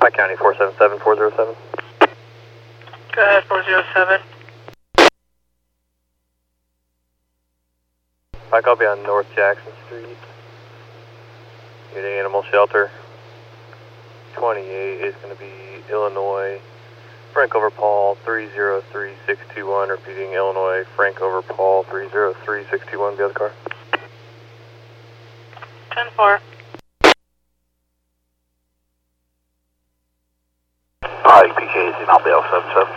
Pike County 477-407. Go ahead, 407. Pike, I'll be on North Jackson Street. Unit Animal Shelter. 28 is going to be Illinois. Frank over Paul 303621. Repeating Illinois. Frank over Paul 303621. Be on the car. 10-4. Pike PK is in Alpha 77.